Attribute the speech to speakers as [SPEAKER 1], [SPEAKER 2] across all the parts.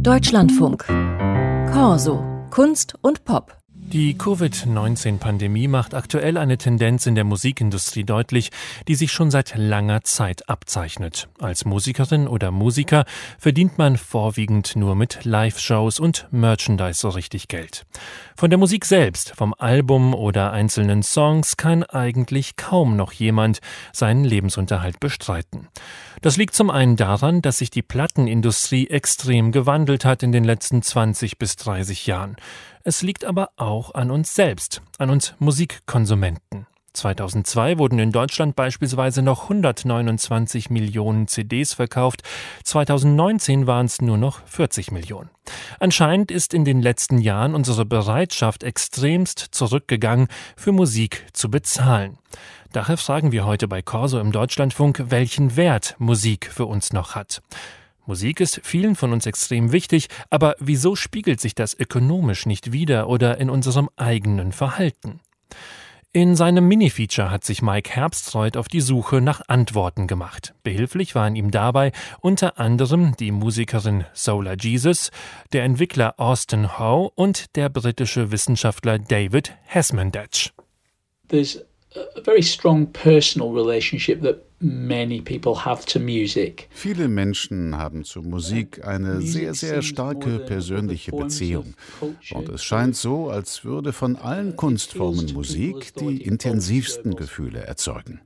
[SPEAKER 1] Deutschlandfunk. Corso. Kunst und Pop.
[SPEAKER 2] Die Covid-19-Pandemie macht aktuell eine Tendenz in der Musikindustrie deutlich, die sich schon seit langer Zeit abzeichnet. Als Musikerin oder Musiker verdient man vorwiegend nur mit Live-Shows und Merchandise so richtig Geld. Von der Musik selbst, vom Album oder einzelnen Songs kann eigentlich kaum noch jemand seinen Lebensunterhalt bestreiten. Das liegt zum einen daran, dass sich die Plattenindustrie extrem gewandelt hat in den letzten 20 bis 30 Jahren. Es liegt aber auch an uns selbst, an uns Musikkonsumenten. 2002 wurden in Deutschland beispielsweise noch 129 Millionen CDs verkauft, 2019 waren es nur noch 40 Millionen. Anscheinend ist in den letzten Jahren unsere Bereitschaft extremst zurückgegangen, für Musik zu bezahlen. Daher fragen wir heute bei Corso im Deutschlandfunk, welchen Wert Musik für uns noch hat. Musik ist vielen von uns extrem wichtig, aber wieso spiegelt sich das ökonomisch nicht wider oder in unserem eigenen Verhalten? In seinem Mini-Feature hat sich Mike Herbstreuth auf die Suche nach Antworten gemacht. Behilflich waren ihm dabei unter anderem die Musikerin Solar Jesus, der Entwickler Austin Howe und der britische Wissenschaftler David Hasmandach.
[SPEAKER 3] There's a very strong personal relationship that many people have to music.
[SPEAKER 4] Viele Menschen haben zur Musik eine sehr, sehr starke persönliche Beziehung. Und es scheint so, als würde von allen Kunstformen Musik die intensivsten Gefühle erzeugen.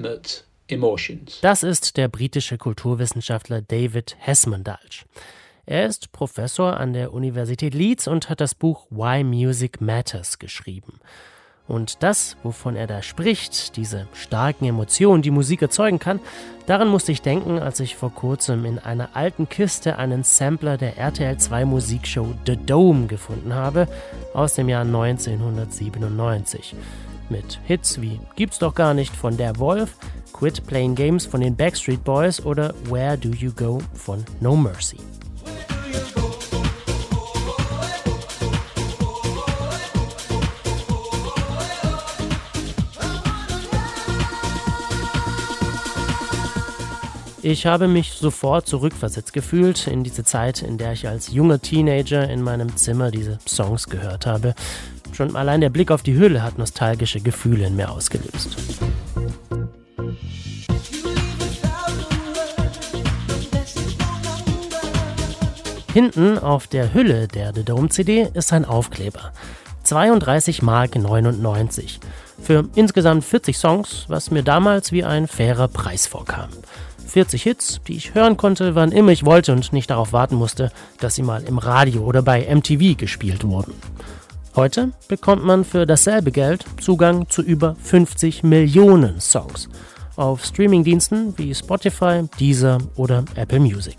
[SPEAKER 5] Das ist der britische Kulturwissenschaftler David Hasmandach. Er ist Professor an der Universität Leeds und hat das Buch Why Music Matters geschrieben. Und das, wovon er da spricht, diese starken Emotionen, die Musik erzeugen kann, daran musste ich denken, als ich vor kurzem in einer alten Kiste einen Sampler der RTL 2 Musikshow The Dome gefunden habe, aus dem Jahr 1997. Mit Hits wie Gibt's doch gar nicht von Der Wolf, Quit Playing Games von den Backstreet Boys oder Where Do You Go von No Mercy. Ich habe mich sofort zurückversetzt gefühlt in diese Zeit, in der ich als junger Teenager in meinem Zimmer diese Songs gehört habe. Schon allein der Blick auf die Hülle hat nostalgische Gefühle in mir ausgelöst. Hinten auf der Hülle der The Dome CD ist ein Aufkleber. 32,99 Mark. Für insgesamt 40 Songs, was mir damals wie ein fairer Preis vorkam. 40 Hits, die ich hören konnte, wann immer ich wollte und nicht darauf warten musste, dass sie mal im Radio oder bei MTV gespielt wurden. Heute bekommt man für dasselbe Geld Zugang zu über 50 Millionen Songs auf Streamingdiensten wie Spotify, Deezer oder Apple Music.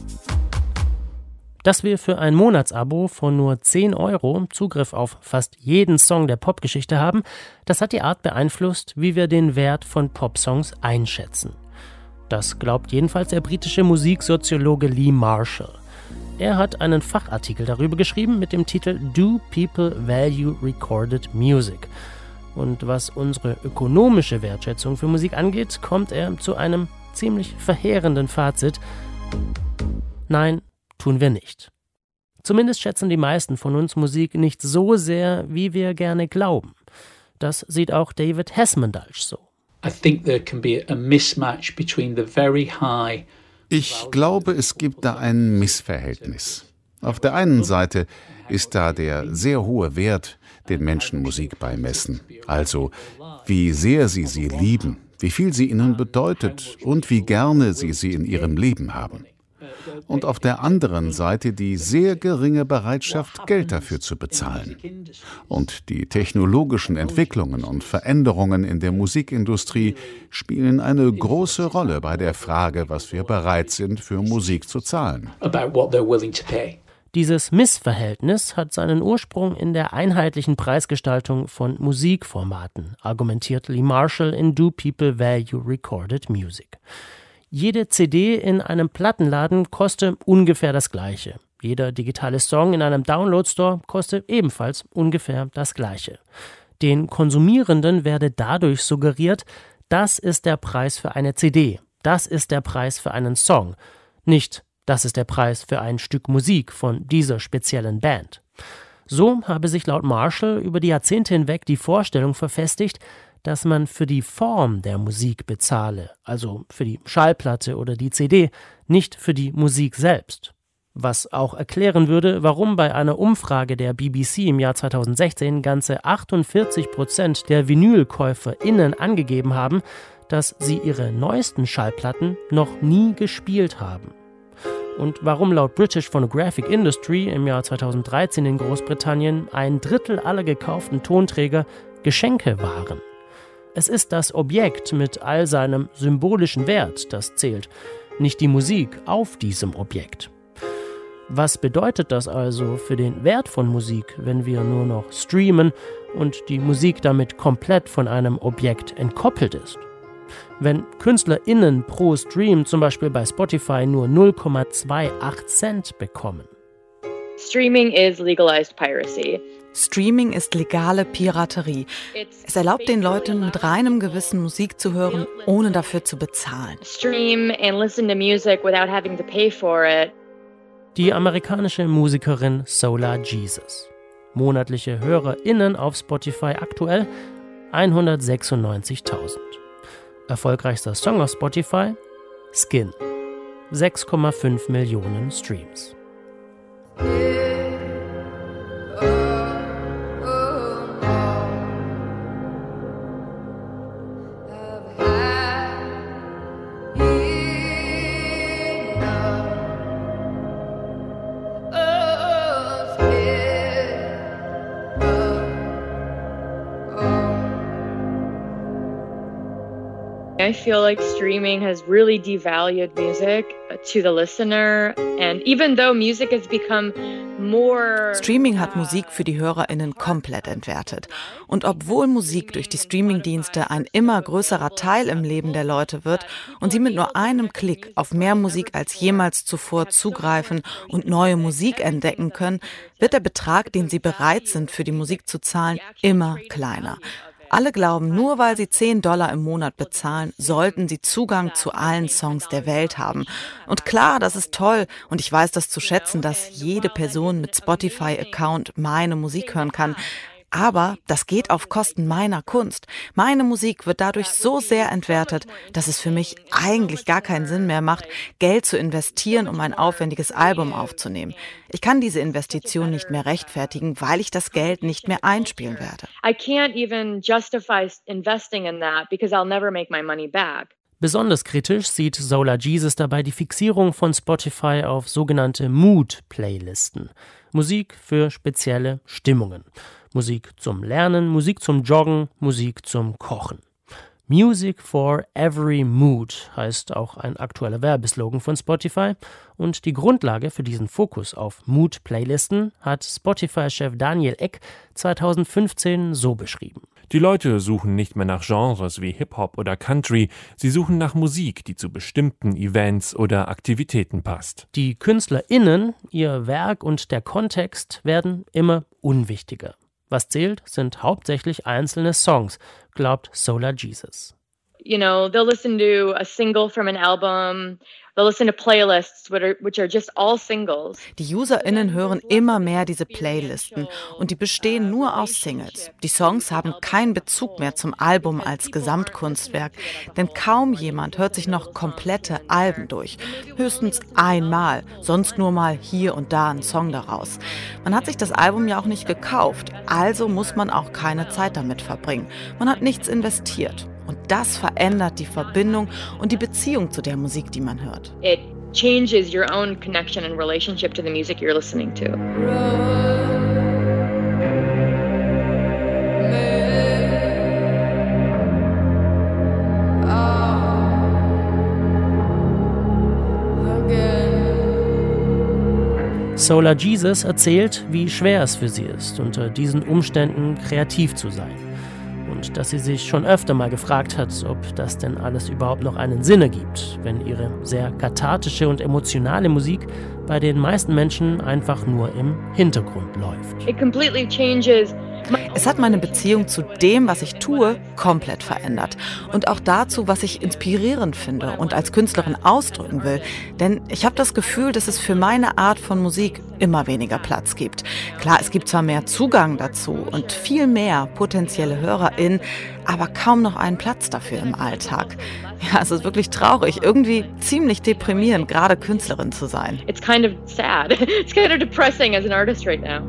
[SPEAKER 5] Dass wir für ein Monatsabo von nur 10 € Zugriff auf fast jeden Song der Popgeschichte haben, das hat die Art beeinflusst, wie wir den Wert von Popsongs einschätzen. Das glaubt jedenfalls der britische Musiksoziologe Lee Marshall. Er hat einen Fachartikel darüber geschrieben mit dem Titel Do People Value Recorded Music? Und was unsere ökonomische Wertschätzung für Musik angeht, kommt er zu einem ziemlich verheerenden Fazit. Nein, tun wir nicht. Zumindest schätzen die meisten von uns Musik nicht so sehr, wie wir gerne glauben. Das sieht auch David Hasmandach so.
[SPEAKER 4] Ich glaube, es gibt da ein Missverhältnis. Auf der einen Seite ist da der sehr hohe Wert, den Menschen Musik beimessen. Also, wie sehr sie lieben, wie viel sie ihnen bedeutet und wie gerne sie in ihrem Leben haben. Und auf der anderen Seite die sehr geringe Bereitschaft, Geld dafür zu bezahlen. Und die technologischen Entwicklungen und Veränderungen in der Musikindustrie spielen eine große Rolle bei der Frage, was wir bereit sind, für Musik zu zahlen.
[SPEAKER 5] Dieses Missverhältnis hat seinen Ursprung in der einheitlichen Preisgestaltung von Musikformaten, argumentiert Lee Marshall in Do People Value Recorded Music. Jede CD in einem Plattenladen koste ungefähr das Gleiche. Jeder digitale Song in einem Download-Store koste ebenfalls ungefähr das Gleiche. Den Konsumierenden werde dadurch suggeriert, das ist der Preis für eine CD, das ist der Preis für einen Song. Nicht, Das ist der Preis für ein Stück Musik von dieser speziellen Band. So habe sich laut Marshall über die Jahrzehnte hinweg die Vorstellung verfestigt, dass man für die Form der Musik bezahle, also für die Schallplatte oder die CD, nicht für die Musik selbst. Was auch erklären würde, warum bei einer Umfrage der BBC im Jahr 2016 ganze 48% der VinylkäuferInnen angegeben haben, dass sie ihre neuesten Schallplatten noch nie gespielt haben. Und warum laut British Phonographic Industry im Jahr 2013 in Großbritannien 1/3 aller gekauften Tonträger Geschenke waren. Es ist das Objekt mit all seinem symbolischen Wert, das zählt, nicht die Musik auf diesem Objekt. Was bedeutet das also für den Wert von Musik, wenn wir nur noch streamen und die Musik damit komplett von einem Objekt entkoppelt ist? Wenn KünstlerInnen pro Stream zum Beispiel bei Spotify nur 0,28 Cent bekommen.
[SPEAKER 6] Streaming is legalized piracy.
[SPEAKER 7] Streaming ist legale Piraterie. Es erlaubt den Leuten mit reinem Gewissen Musik zu hören, ohne dafür zu bezahlen.
[SPEAKER 6] Stream and listen to music without having to pay for it.
[SPEAKER 5] Die amerikanische Musikerin Solar Jesus. Monatliche HörerInnen auf Spotify aktuell 196.000. Erfolgreichster Song auf Spotify? Skin. 6,5 Millionen Streams.
[SPEAKER 6] I feel like streaming has really devalued music to the listener, and even though music has become more...
[SPEAKER 7] Streaming hat Musik für die HörerInnen komplett entwertet. Und obwohl Musik durch die Streamingdienste ein immer größerer Teil im Leben der Leute wird und sie mit nur einem Klick auf mehr Musik als jemals zuvor zugreifen und neue Musik entdecken können, wird der Betrag, den sie bereit sind, für die Musik zu zahlen, immer kleiner. Alle glauben, nur weil sie $10 im Monat bezahlen, sollten sie Zugang zu allen Songs der Welt haben. Und klar, das ist toll und ich weiß das zu schätzen, dass jede Person mit Spotify-Account meine Musik hören kann. Aber das geht auf Kosten meiner Kunst. Meine Musik wird dadurch so sehr entwertet, dass es für mich eigentlich gar keinen Sinn mehr macht, Geld zu investieren, um ein aufwendiges Album aufzunehmen. Ich kann diese Investition nicht mehr rechtfertigen, weil ich das Geld nicht mehr einspielen werde.
[SPEAKER 6] I can't even justify investing in that because I'll never make my money back.
[SPEAKER 5] Besonders kritisch sieht Solar Jesus dabei die Fixierung von Spotify auf sogenannte Mood-Playlisten. Musik für spezielle Stimmungen. Musik zum Lernen, Musik zum Joggen, Musik zum Kochen. Music for every mood heißt auch ein aktueller Werbeslogan von Spotify. Und die Grundlage für diesen Fokus auf Mood-Playlisten hat Spotify-Chef Daniel Ek 2015 so beschrieben.
[SPEAKER 2] Die Leute suchen nicht mehr nach Genres wie Hip-Hop oder Country, sie suchen nach Musik, die zu bestimmten Events oder Aktivitäten passt.
[SPEAKER 5] Die KünstlerInnen, ihr Werk und der Kontext werden immer unwichtiger. Was zählt, sind hauptsächlich einzelne Songs, glaubt Solar Jesus.
[SPEAKER 6] You know, they'll listen to a single from an album, they'll listen to playlists which are just all singles.
[SPEAKER 7] Die UserInnen hören immer mehr diese Playlisten und die bestehen nur aus Singles. Die Songs haben keinen Bezug mehr zum Album als Gesamtkunstwerk, denn kaum jemand hört sich noch komplette Alben durch. Höchstens einmal, sonst nur mal hier und da ein Song daraus. Man hat sich das Album ja auch nicht gekauft, also muss man auch keine Zeit damit verbringen. Man hat nichts investiert. Und das verändert die Verbindung und die Beziehung zu der Musik, die man hört.
[SPEAKER 6] It changes your own connection and relationship to the music you're listening to.
[SPEAKER 5] Solar Jesus erzählt, wie schwer es für sie ist, unter diesen Umständen kreativ zu sein. Und dass sie sich schon öfter mal gefragt hat, ob das denn alles überhaupt noch einen Sinn ergibt, wenn ihre sehr kathartische und emotionale Musik bei den meisten Menschen einfach nur im Hintergrund läuft.
[SPEAKER 6] It completely changes
[SPEAKER 7] Es hat meine Beziehung zu dem, was ich tue, komplett verändert. Und auch dazu, was ich inspirierend finde und als Künstlerin ausdrücken will. Denn ich habe das Gefühl, dass es für meine Art von Musik immer weniger Platz gibt. Klar, es gibt zwar mehr Zugang dazu und viel mehr potenzielle HörerInnen, aber kaum noch einen Platz dafür im Alltag. Ja, es ist wirklich traurig, irgendwie ziemlich deprimierend, gerade Künstlerin zu sein.
[SPEAKER 6] It's kind of sad. It's kind of depressing as an artist right now.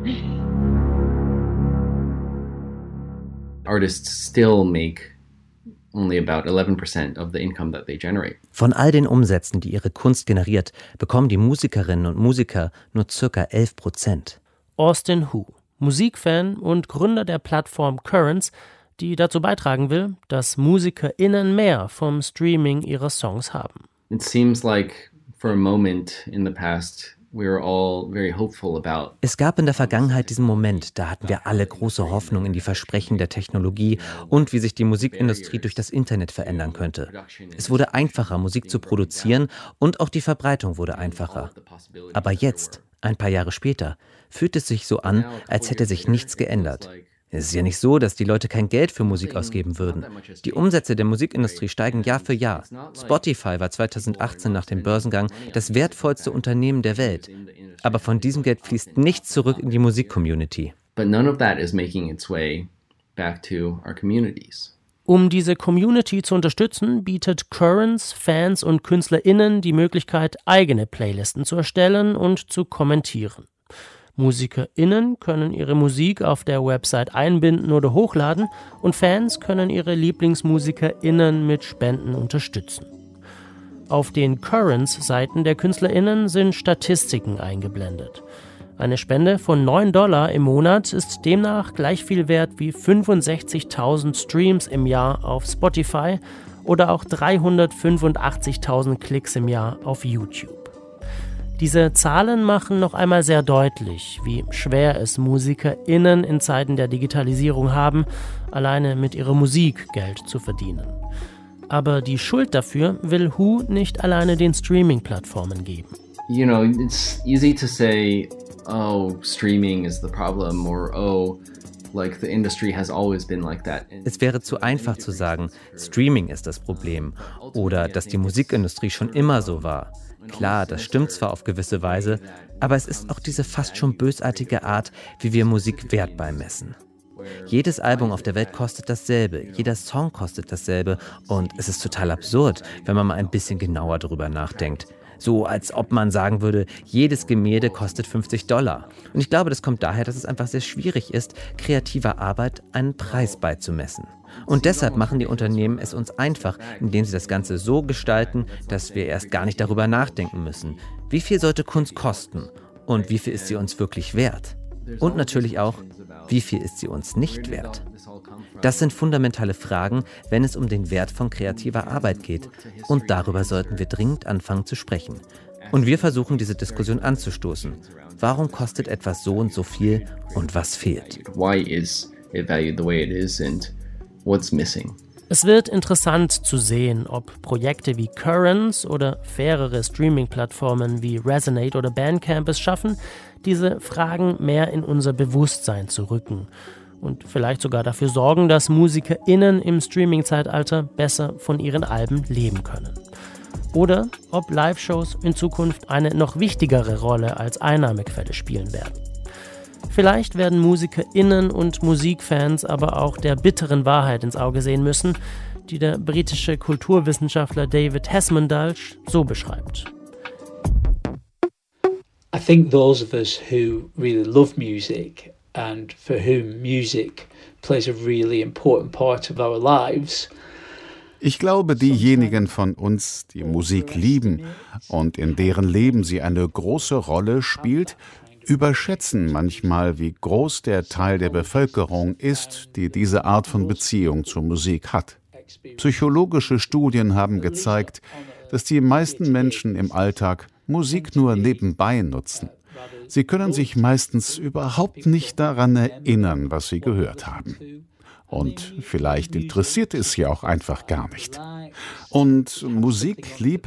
[SPEAKER 8] Artists still make only about 11% of the income that they generate.
[SPEAKER 9] Von all den Umsätzen, die ihre Kunst generiert, bekommen die Musikerinnen und Musiker nur ca. 11%.
[SPEAKER 5] Austin Hu, Musikfan und Gründer der Plattform Currents, die dazu beitragen will, dass MusikerInnen mehr vom Streaming ihrer Songs haben.
[SPEAKER 8] It seems like for a moment in the past we were all very hopeful about.
[SPEAKER 9] Es gab in der Vergangenheit diesen Moment, da hatten wir alle große Hoffnung in die Versprechen der Technologie und wie sich die Musikindustrie durch das Internet verändern könnte. Es wurde einfacher, Musik zu produzieren und auch die Verbreitung wurde einfacher. Aber jetzt, ein paar Jahre später, fühlt es sich so an, als hätte sich nichts geändert. Es ist ja nicht so, dass die Leute kein Geld für Musik ausgeben würden. Die Umsätze der Musikindustrie steigen Jahr für Jahr. Spotify war 2018 nach dem Börsengang das wertvollste Unternehmen der Welt. Aber von diesem Geld fließt nichts zurück in die Musikcommunity.
[SPEAKER 8] But none of that is making its way back to our communities.
[SPEAKER 5] Um diese Community zu unterstützen, bietet Currents Fans und KünstlerInnen die Möglichkeit, eigene Playlisten zu erstellen und zu kommentieren. MusikerInnen können ihre Musik auf der Website einbinden oder hochladen und Fans können ihre LieblingsmusikerInnen mit Spenden unterstützen. Auf den Currents-Seiten der KünstlerInnen sind Statistiken eingeblendet. Eine Spende von $9 im Monat ist demnach gleich viel wert wie 65.000 Streams im Jahr auf Spotify oder auch 385.000 Klicks im Jahr auf YouTube. Diese Zahlen machen noch einmal sehr deutlich, wie schwer es MusikerInnen in Zeiten der Digitalisierung haben, alleine mit ihrer Musik Geld zu verdienen. Aber die Schuld dafür will Hu nicht alleine den Streaming-Plattformen geben.
[SPEAKER 8] You know, it's easy to say, oh, streaming is the problem, or oh, like the industry has always been like that.
[SPEAKER 9] Es wäre zu einfach zu sagen, Streaming ist das Problem oder dass die Musikindustrie schon immer so war. Klar, das stimmt zwar auf gewisse Weise, aber es ist auch diese fast schon bösartige Art, wie wir Musik Wert beimessen. Jedes Album auf der Welt kostet dasselbe, jeder Song kostet dasselbe und es ist total absurd, wenn man mal ein bisschen genauer darüber nachdenkt. So als ob man sagen würde, jedes Gemälde kostet $50. Und ich glaube, das kommt daher, dass es einfach sehr schwierig ist, kreativer Arbeit einen Preis beizumessen. Und deshalb machen die Unternehmen es uns einfach, indem sie das Ganze so gestalten, dass wir erst gar nicht darüber nachdenken müssen. Wie viel sollte Kunst kosten? Und wie viel ist sie uns wirklich wert? Und natürlich auch, wie viel ist sie uns nicht wert? Das sind fundamentale Fragen, wenn es um den Wert von kreativer Arbeit geht. Und darüber sollten wir dringend anfangen zu sprechen. Und wir versuchen, diese Diskussion anzustoßen. Warum kostet etwas so und so viel und was fehlt?
[SPEAKER 8] Why is it valued the way it is and what's missing?
[SPEAKER 5] Es wird interessant zu sehen, ob Projekte wie Currents oder fairere Streaming-Plattformen wie Resonate oder Bandcamp es schaffen, diese Fragen mehr in unser Bewusstsein zu rücken und vielleicht sogar dafür sorgen, dass MusikerInnen im Streaming-Zeitalter besser von ihren Alben leben können. Oder ob Live-Shows in Zukunft eine noch wichtigere Rolle als Einnahmequelle spielen werden. Vielleicht werden MusikerInnen und Musikfans aber auch der bitteren Wahrheit ins Auge sehen müssen, die der britische Kulturwissenschaftler David Hesmondhalgh so beschreibt.
[SPEAKER 3] I think those of us who really love music and for whom music plays a really important part of our lives.
[SPEAKER 4] Ich glaube, diejenigen von uns, die Musik lieben und in deren Leben sie eine große Rolle spielt, überschätzen manchmal, wie groß der Teil der Bevölkerung ist, die diese Art von Beziehung zur Musik hat. Psychologische Studien haben gezeigt, dass die meisten Menschen im Alltag Musik nur nebenbei nutzen. Sie können sich meistens überhaupt nicht daran erinnern, was sie gehört haben. Und vielleicht interessiert es sie auch einfach gar nicht. Und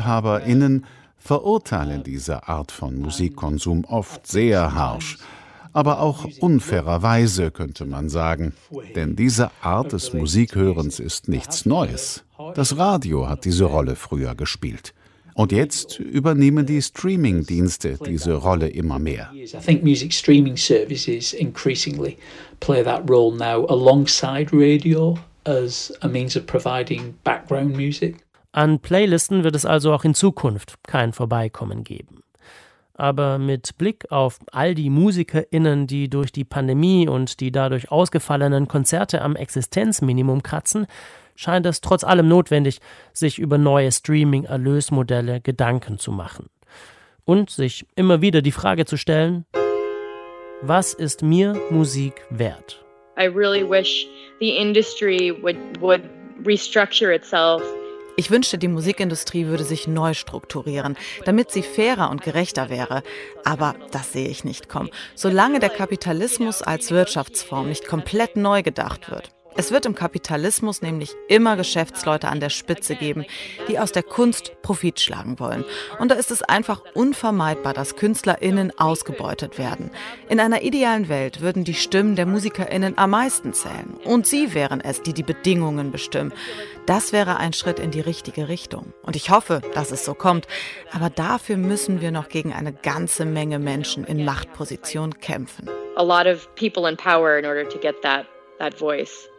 [SPEAKER 4] MusikliebhaberInnen verurteilen diese Art von Musikkonsum oft sehr harsch. aber auch unfairerweise, könnte man sagen. Denn diese Art des Musikhörens ist nichts Neues. Das Radio hat diese Rolle früher gespielt. Und jetzt übernehmen die Streaming-Dienste diese Rolle immer mehr.
[SPEAKER 3] I think music streaming services increasingly play that role now alongside radio as a means of providing background music.
[SPEAKER 5] An Playlisten wird es also auch in Zukunft kein Vorbeikommen geben. Aber mit Blick auf all die MusikerInnen, die durch die Pandemie und die dadurch ausgefallenen Konzerte am Existenzminimum kratzen, scheint es trotz allem notwendig, sich über neue Streaming-Erlösmodelle Gedanken zu machen. Und sich immer wieder die Frage zu stellen, was ist mir Musik wert?
[SPEAKER 6] I really wish the industry would restructure itself.
[SPEAKER 7] Ich wünschte, die Musikindustrie würde sich neu strukturieren, damit sie fairer und gerechter wäre. Aber das sehe ich nicht kommen, solange der Kapitalismus als Wirtschaftsform nicht komplett neu gedacht wird. Es wird im Kapitalismus nämlich immer Geschäftsleute an der Spitze geben, die aus der Kunst Profit schlagen wollen. Und da ist es einfach unvermeidbar, dass KünstlerInnen ausgebeutet werden. In einer idealen Welt würden die Stimmen der MusikerInnen am meisten zählen. Und sie wären es, die die Bedingungen bestimmen. Das wäre ein Schritt in die richtige Richtung. Und ich hoffe, dass es so kommt. Aber dafür müssen wir noch gegen eine ganze Menge Menschen in Machtpositionen kämpfen.
[SPEAKER 6] A lot of people in power in order to get that voice.